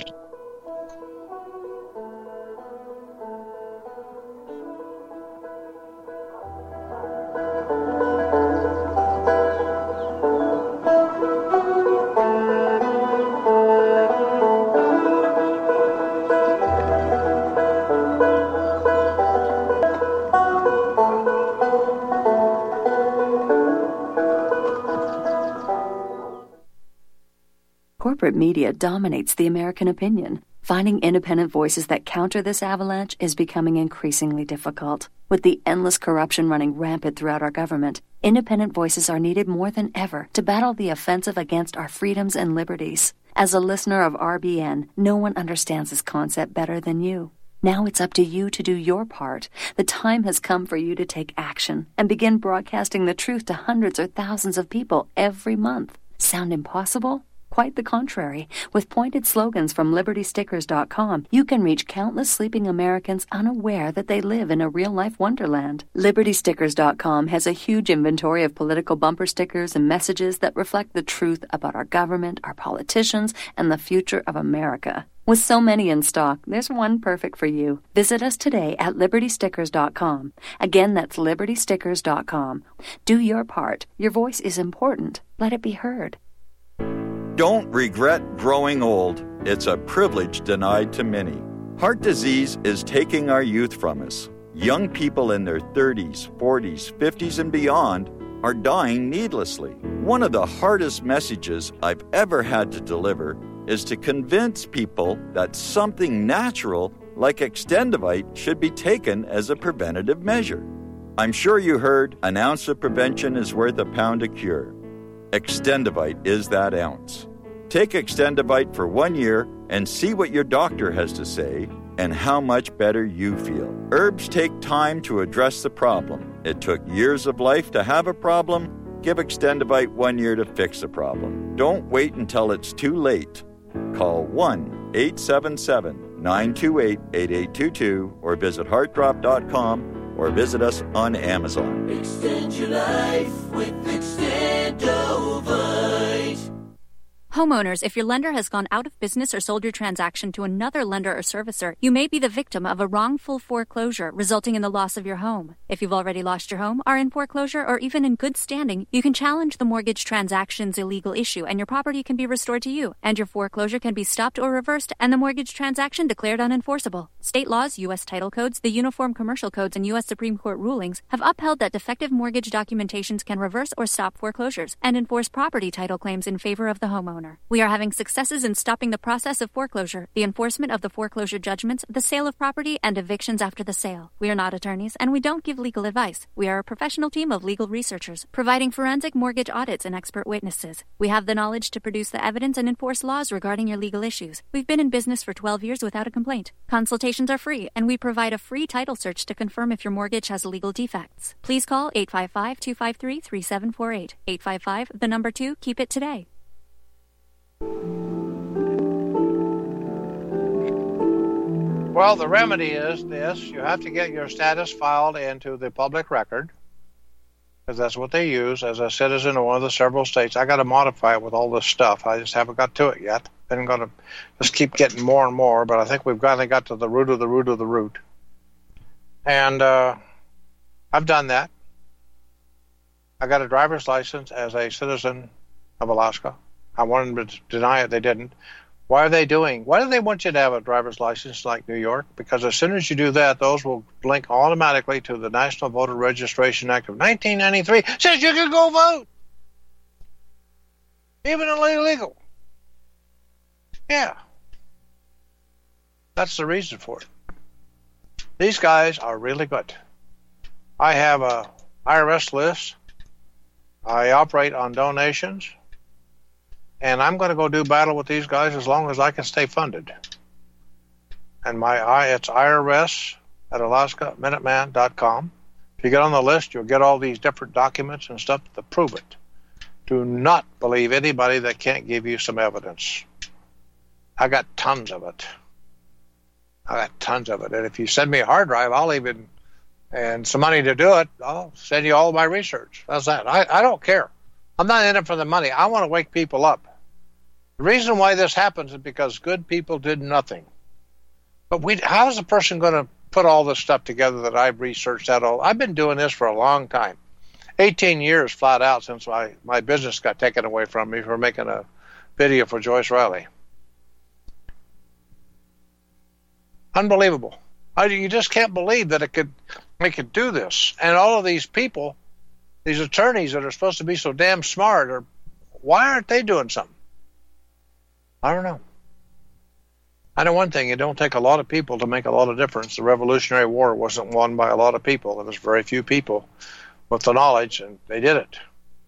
Corporate media dominates the American opinion. Finding independent voices that counter this avalanche is becoming increasingly difficult. With the endless corruption running rampant throughout our government, independent voices are needed more than ever to battle the offensive against our freedoms and liberties. As a listener of R B N, no one understands this concept better than you. Now it's up to you to do your part. The time has come for you to take action and begin broadcasting the truth to hundreds or thousands of people every month. Sound impossible? Quite the contrary. With pointed slogans from Liberty Stickers dot com, you can reach countless sleeping Americans unaware that they live in a real-life wonderland. Liberty Stickers dot com has a huge inventory of political bumper stickers and messages that reflect the truth about our government, our politicians, and the future of America. With so many in stock, there's one perfect for you. Visit us today at Liberty Stickers dot com. Again, that's Liberty Stickers dot com. Do your part. Your voice is important. Let it be heard. Don't regret growing old. It's a privilege denied to many. Heart disease is taking our youth from us. Young people in their thirties, forties, fifties, and beyond are dying needlessly. One of the hardest messages I've ever had to deliver is to convince people that something natural like Extendivite should be taken as a preventative measure. I'm sure you heard an ounce of prevention is worth a pound of cure. Extendivite is that ounce. Take Extendivite for one year and see what your doctor has to say and how much better you feel. Herbs take time to address the problem. It took years of life to have a problem. Give Extendivite one year to fix a problem. Don't wait until it's too late. Call one eight seven seven, nine two eight, eight eight two two or visit heart drop dot com or visit us on Amazon. Extend your life with Extendovite. Homeowners, if your lender has gone out of business or sold your transaction to another lender or servicer, you may be the victim of a wrongful foreclosure resulting in the loss of your home. If you've already lost your home, are in foreclosure, or even in good standing, you can challenge the mortgage transaction's illegal issue and your property can be restored to you, and your foreclosure can be stopped or reversed and the mortgage transaction declared unenforceable. State laws, U S title codes, the Uniform Commercial Codes, and U S Supreme Court rulings have upheld that defective mortgage documentations can reverse or stop foreclosures and enforce property title claims in favor of the homeowner. We are having successes in stopping the process of foreclosure, the enforcement of the foreclosure judgments, the sale of property, and evictions after the sale. We are not attorneys, and we don't give legal advice. We are a professional team of legal researchers, providing forensic mortgage audits and expert witnesses. We have the knowledge to produce the evidence and enforce laws regarding your legal issues. We've been in business for twelve years without a complaint. Consultations are free, and we provide a free title search to confirm if your mortgage has legal defects. Please call eight five five, two five three, three seven four eight. eight five five, the number two, keep it today. Well, the remedy is this. You have to get your status filed into the public record, because that's what they use as a citizen of one of the several states. I got to modify it with all this stuff. I just haven't got to it yet. I'm going to just keep getting more and more, but I think we've finally got to the root of the root of the root. And uh, I've done that. I got a driver's license as a citizen of Alaska. I wanted them to deny it. They didn't. Why are they doing? Why do they want you to have a driver's license like New York? Because as soon as you do that, those will link automatically to the National Voter Registration Act of nineteen ninety-three. Says you can go vote. Even illegal. Yeah. That's the reason for it. These guys are really good. I have a I R S list. I operate on donations. And I'm going to go do battle with these guys as long as I can stay funded. And my I it's I R S at Alaska Minuteman dot com. If you get on the list, you'll get all these different documents and stuff to prove it. Do not believe anybody that can't give you some evidence. I got tons of it. I got tons of it. And if you send me a hard drive, I'll even, and some money to do it, I'll send you all my research. How's that? I, I don't care. I'm not in it for the money. I want to wake people up. The reason why this happens is because good people did nothing. But we, how is a person going to put all this stuff together that I've researched out all? I've been doing this for a long time. eighteen years flat out since my, my business got taken away from me for making a video for Joyce Riley. Unbelievable. I, you just can't believe that it could, it could do this. And all of these people, these attorneys that are supposed to be so damn smart, are, why aren't they doing something? I don't know. I know one thing, it don't take a lot of people to make a lot of difference. The Revolutionary War wasn't won by a lot of people. There was very few people with the knowledge, and they did it.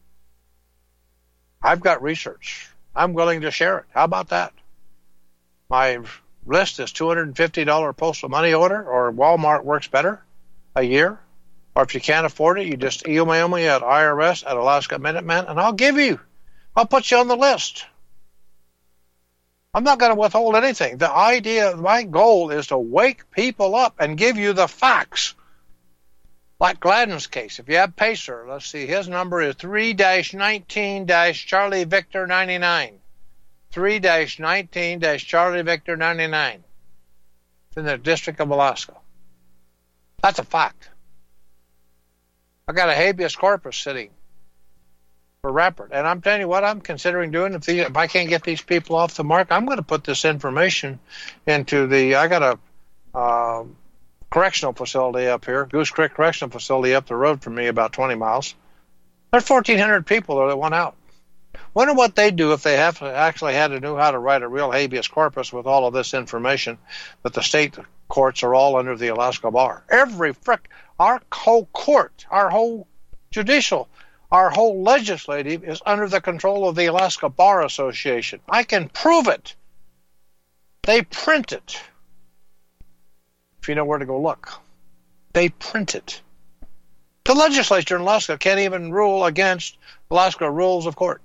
I've got research. I'm willing to share it. How about that? My list is two hundred fifty dollars postal money order, or Walmart works better a year. Or if you can't afford it, you just email me at I R S at Alaska Minuteman, and I'll give you. I'll put you on the list. I'm not going to withhold anything. The idea, my goal is to wake people up and give you the facts. Like Gladden's case, if you have Pacer, let's see, his number is three nineteen Charlie Victor ninety-nine. three nineteen Charlie Victor ninety-nine. It's in the District of Alaska. That's a fact. I got a habeas corpus sitting for Rappert. And I'm telling you what I'm considering doing. If, the, if I can't get these people off the mark, I'm going to put this information into the, I got a uh, correctional facility up here, Goose Creek Correctional Facility up the road from me about twenty miles. There's fourteen hundred people there that went out. Wonder what they'd do if they have actually had to know how to write a real habeas corpus with all of this information that the state courts are all under the Alaska Bar. Every frick, our whole court, our whole judicial, our whole legislative is under the control of the Alaska Bar Association. I can prove it. They print it. If you know where to go look. They print it. The legislature in Alaska can't even rule against Alaska rules of court.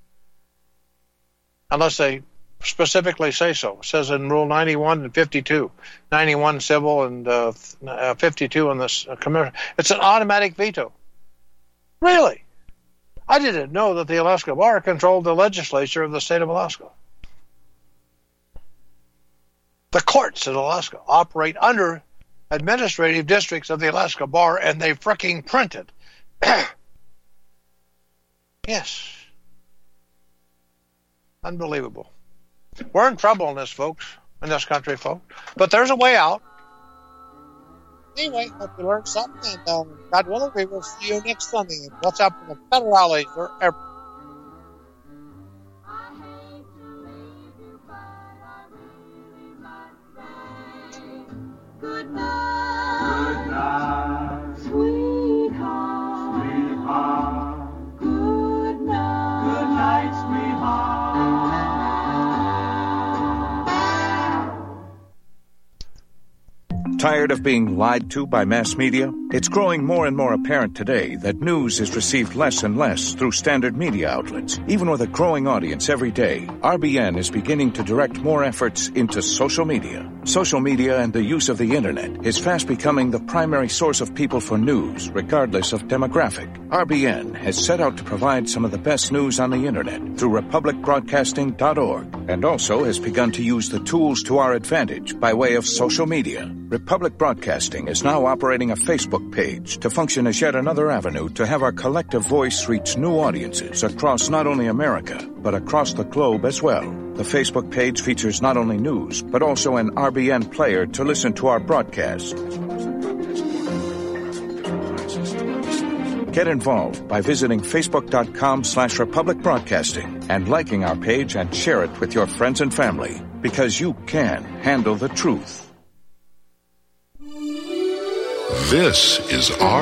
Unless they specifically say so. It says in Rule ninety-one and fifty-two. ninety-one civil and uh, fifty-two in this uh, commercial. It's an automatic veto. Really? I didn't know that the Alaska Bar controlled the legislature of the state of Alaska. The courts in Alaska operate under administrative districts of the Alaska Bar, and they fricking print it. Yes. Unbelievable. We're in trouble in this, folks, in this country, folks. But there's a way out. Anyway, hope you learned something, and uh, God willing, we will see you next Sunday. And watch out for the federales wherever. Good night. Good night. Sweetheart. Sweetheart. Good night. Good night, sweetheart. Tired of being lied to by mass media? It's growing more and more apparent today that news is received less and less through standard media outlets. Even with a growing audience every day, R B N is beginning to direct more efforts into social media. Social media and the use of the internet is fast becoming the primary source of people for news, regardless of demographic. R B N has set out to provide some of the best news on the internet through republic broadcasting dot org, and also has begun to use the tools to our advantage by way of social media. Republic Broadcasting is now operating a Facebook page to function as yet another avenue to have our collective voice reach new audiences across not only America, but across the globe as well. The Facebook page features not only news, but also an R B N player to listen to our broadcast. Get involved by visiting facebook.com slash Republic Broadcasting and liking our page and share it with your friends and family, because you can handle the truth. This is our